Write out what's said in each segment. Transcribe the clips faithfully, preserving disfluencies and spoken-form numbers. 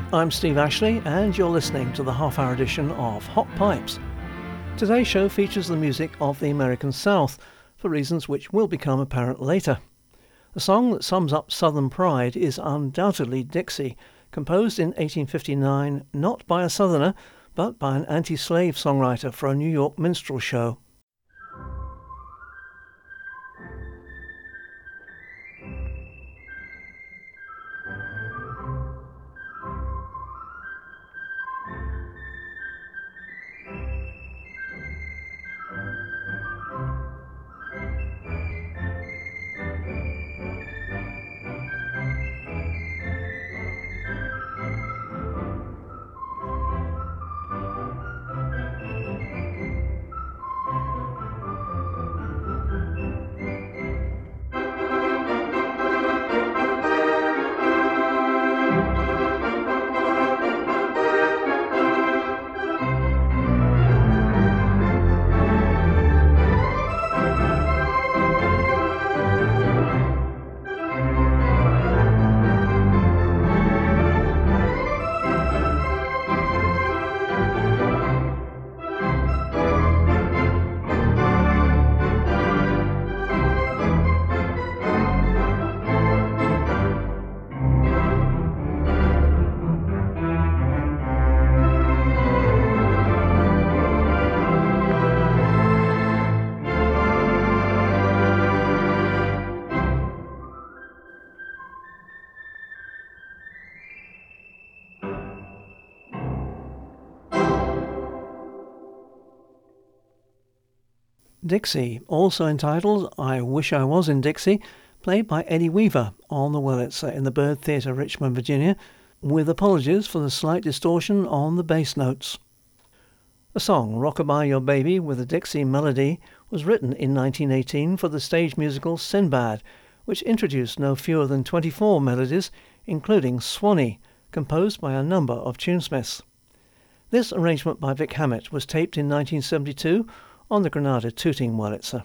I'm Steve Ashley, and you're listening to the half-hour edition of Hot Pipes. Today's show features the music of the American South, for reasons which will become apparent later. The song that sums up Southern pride is undoubtedly Dixie, composed in eighteen fifty-nine not by a Southerner, but by an anti-slave songwriter for a New York minstrel show. Dixie, also entitled I Wish I Was in Dixie, played by Eddie Weaver on the Wurlitzer in the Byrd Theatre, Richmond, Virginia, with apologies for the slight distortion on the bass notes. The song Rockabye Your Baby with a Dixie melody was written in nineteen eighteen for the stage musical Sinbad, which introduced no fewer than twenty-four melodies, including Swanee, composed by a number of tunesmiths. This arrangement by Vic Hammett was taped in nineteen seventy-two on the Granada Tooting Wurlitzer.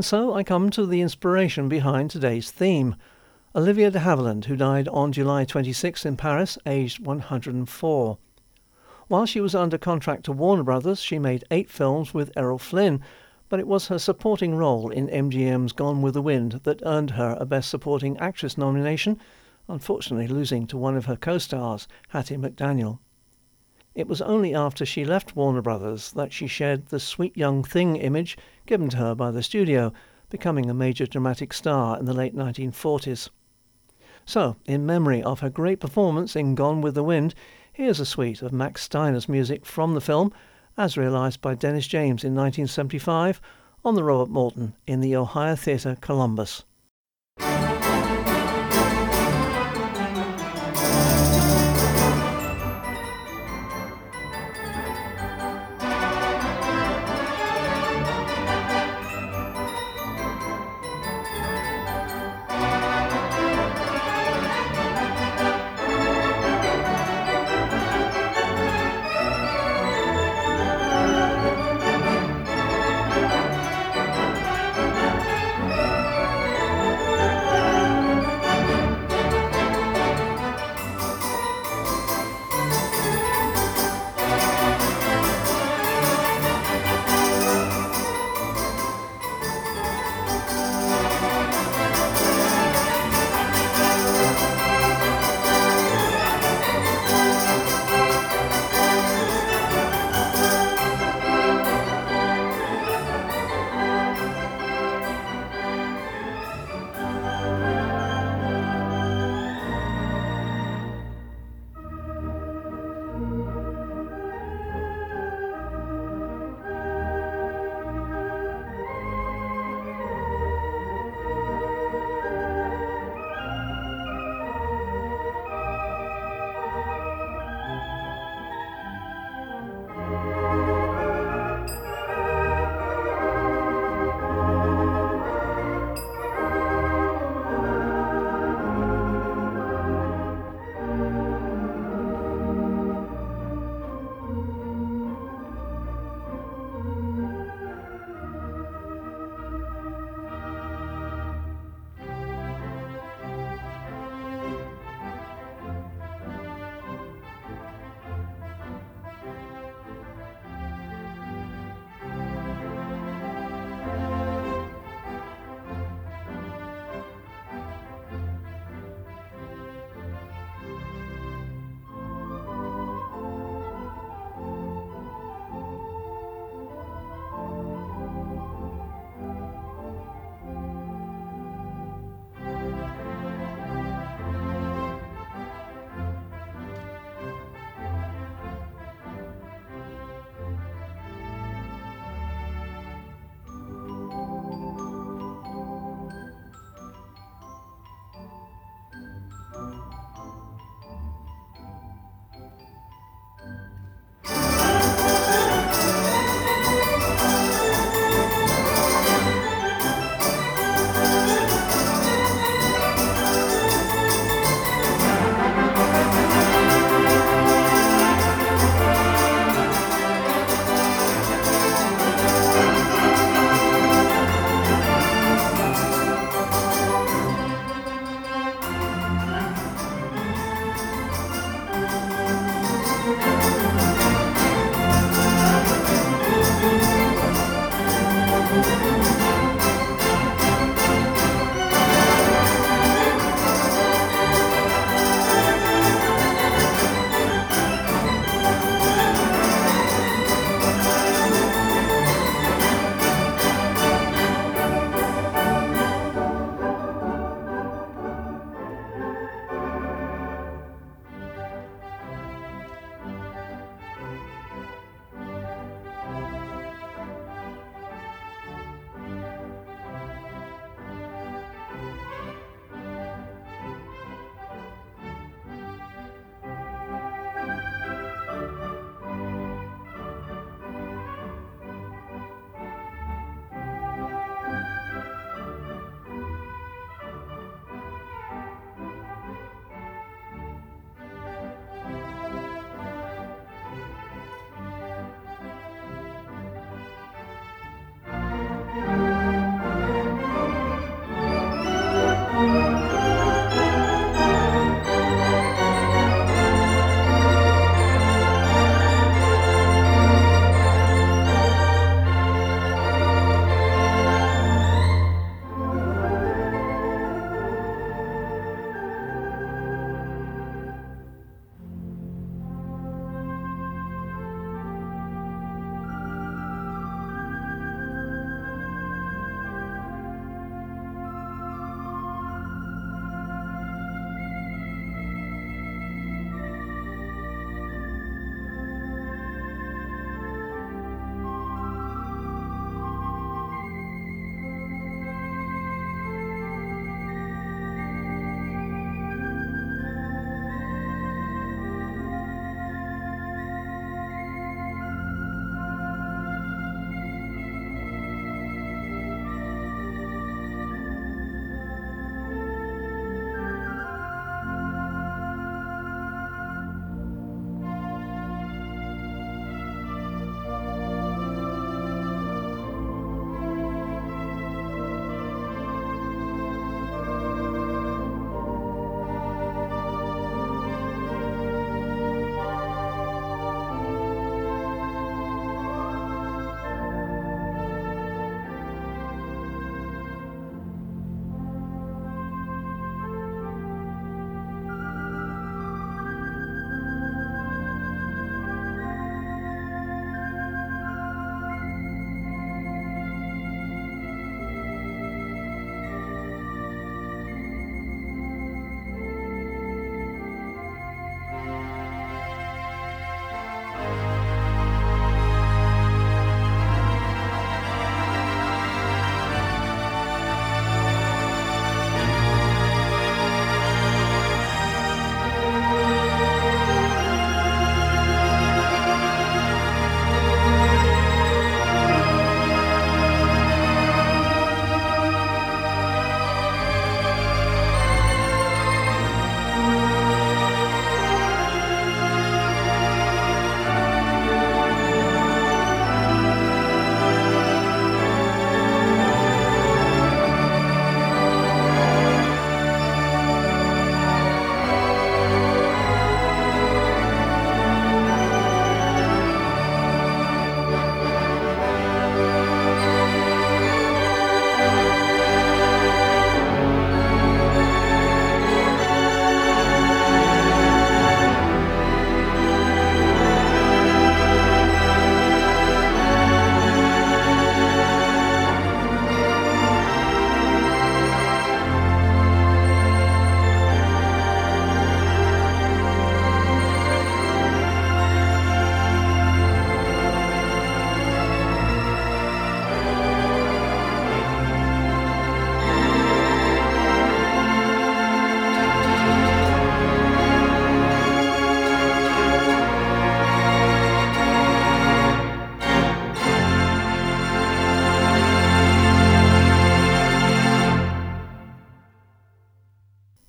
And so I come to the inspiration behind today's theme, Olivia de Havilland, who died on July twenty-sixth in Paris, aged one hundred and four. While she was under contract to Warner Brothers, she made eight films with Errol Flynn, but it was her supporting role in M G M's Gone with the Wind that earned her a Best Supporting Actress nomination, unfortunately losing to one of her co-stars, Hattie McDaniel. It was only after she left Warner Brothers that she shed the sweet young thing image given to her by the studio, becoming a major dramatic star in the late nineteen forties. So, in memory of her great performance in Gone with the Wind, here's a suite of Max Steiner's music from the film, as realised by Dennis James in nineteen seventy-five on the Robert Morton in the Ohio Theatre, Columbus.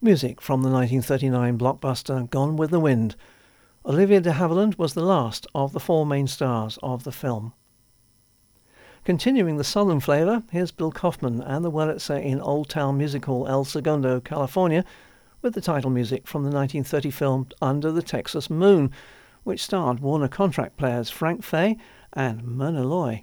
Music from the nineteen thirty-nine blockbuster Gone with the Wind. Olivia de Havilland was the last of the four main stars of the film. Continuing the southern flavour, here's Bill Kaufman and the Wurlitzer in Old Town Music Hall El Segundo, California, with the title music from the nineteen thirty film Under the Texas Moon, which starred Warner contract players Frank Fay and Myrna Loy.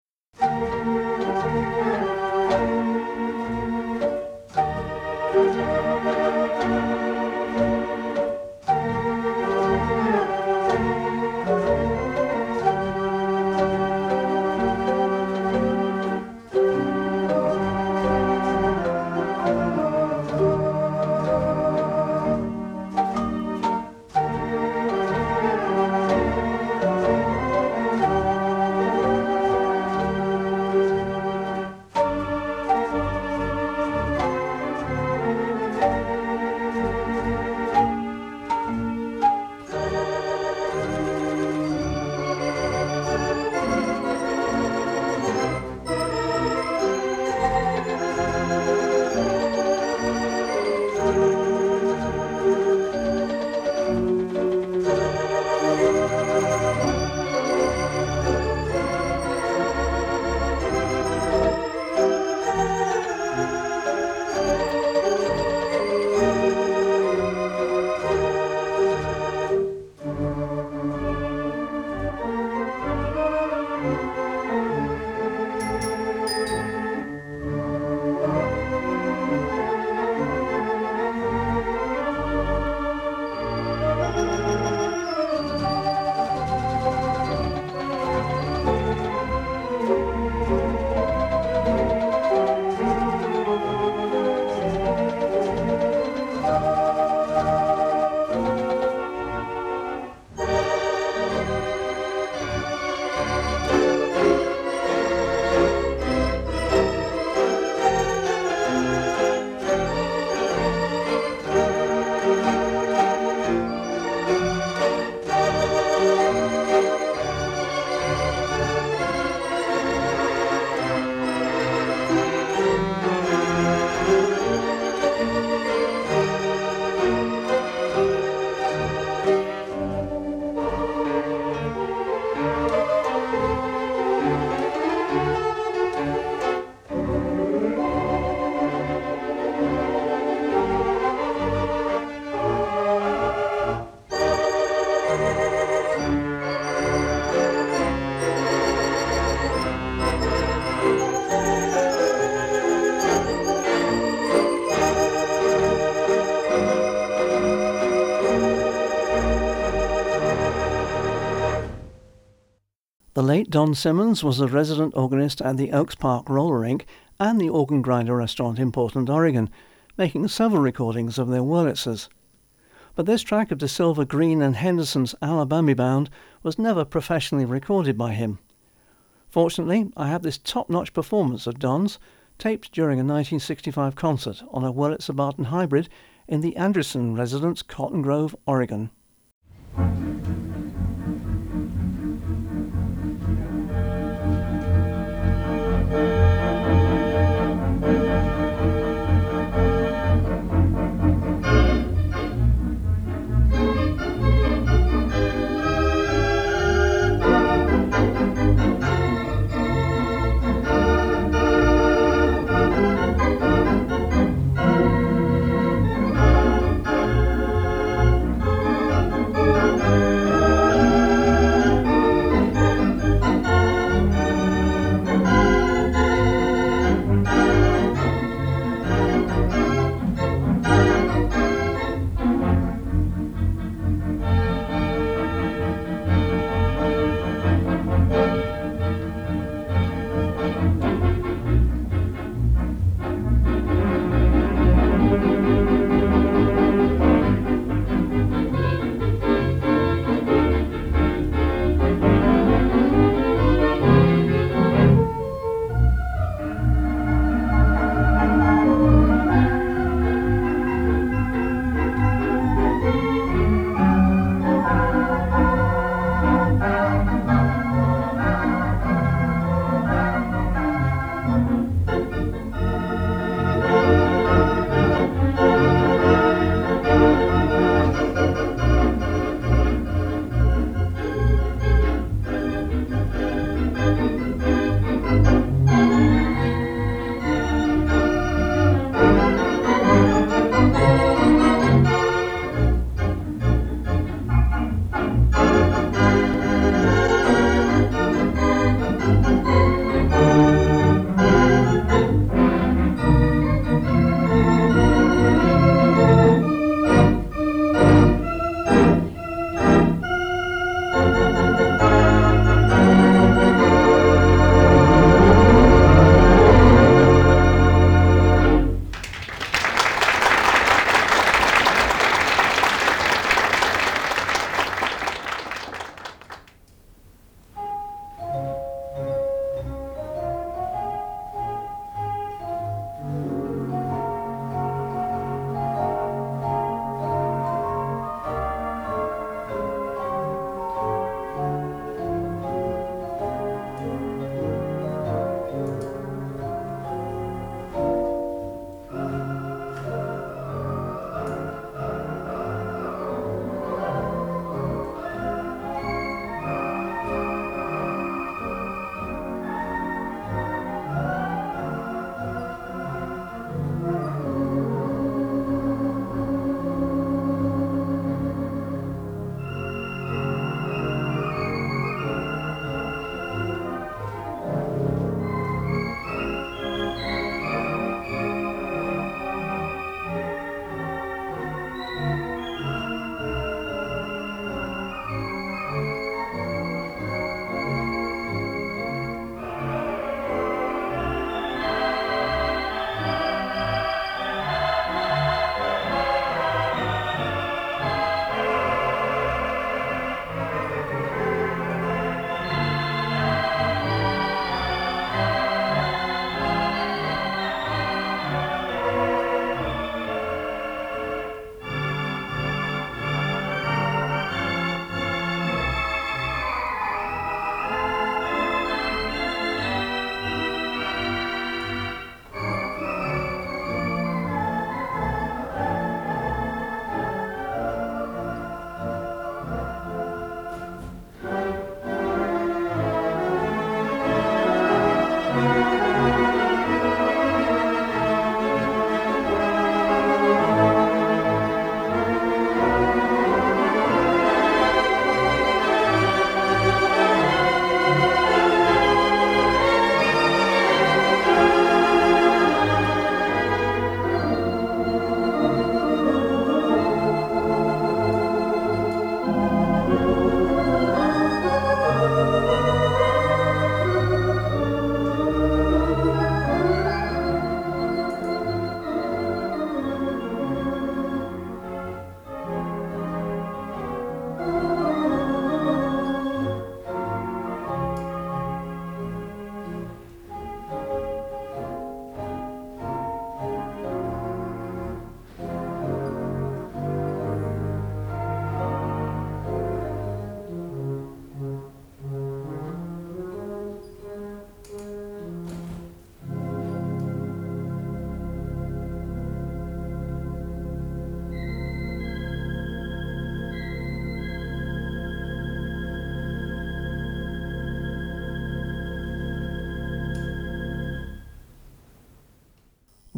The late Don Simmons was a resident organist at the Oaks Park Roller Rink and the Organ Grinder restaurant in Portland, Oregon, making several recordings of their Wurlitzers. But this track of De Silva, Green and Henderson's Alabama Bound was never professionally recorded by him. Fortunately, I have this top-notch performance of Don's, taped during a nineteen sixty-five concert on a Wurlitzer Barton hybrid in the Anderson residence, Cotton Grove, Oregon.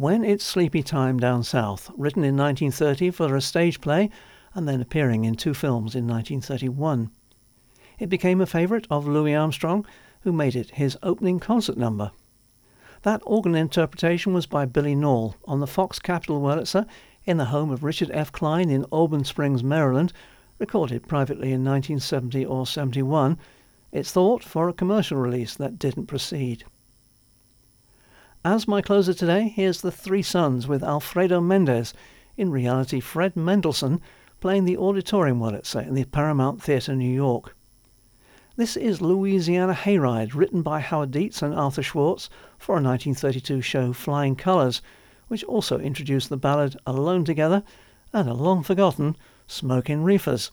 When It's Sleepy Time Down South, written in nineteen thirty for a stage play and then appearing in two films in nineteen thirty-one. It became a favourite of Louis Armstrong, who made it his opening concert number. That organ interpretation was by Billy Norl on the Fox Capitol Wurlitzer in the home of Richard F. Klein in Auburn Springs, Maryland, recorded privately in nineteen seventy or seventy-one. It's thought for a commercial release that didn't proceed. As my closer today, here's the Three Sons with Alfredo Mendez, in reality Fred Mendelssohn, playing the Auditorium Wurlitzer in the Paramount Theatre, New York. This is Louisiana Hayride, written by Howard Dietz and Arthur Schwartz for a nineteen thirty-two show Flying Colours, which also introduced the ballad Alone Together and a long-forgotten Smokin' Reefers.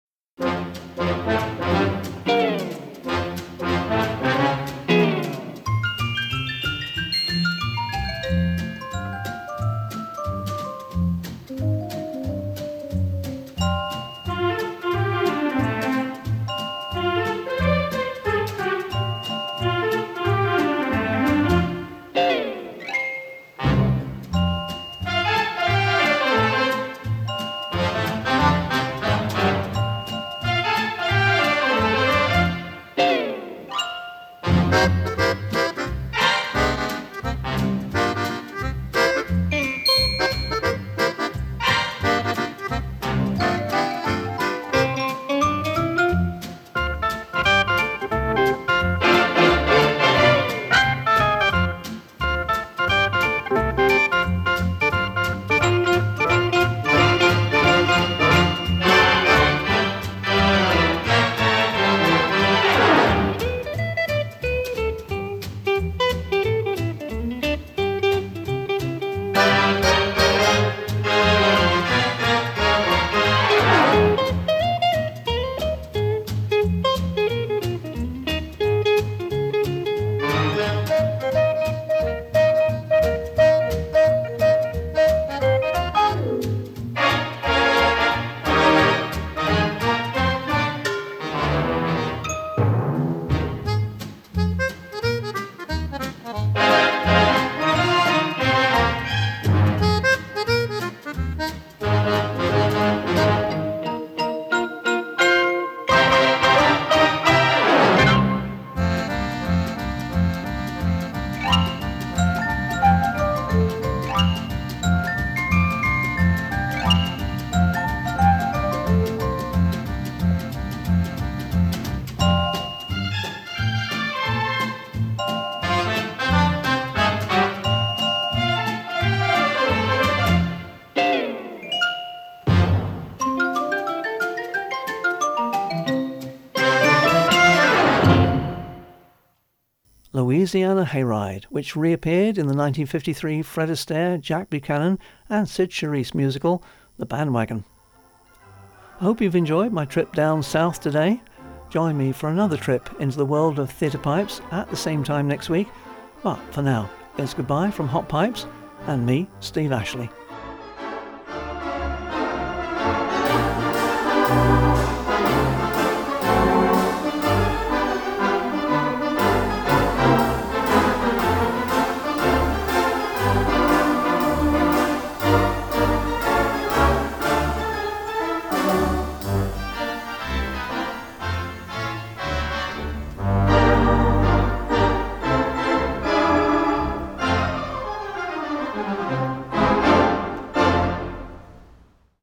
Louisiana Hayride, which reappeared in the nineteen fifty-three Fred Astaire, Jack Buchanan and Sid Charisse musical, The Bandwagon. I hope you've enjoyed my trip down south today. Join me for another trip into the world of theatre pipes at the same time next week. But for now, it's goodbye from Hot Pipes and me, Steve Ashley.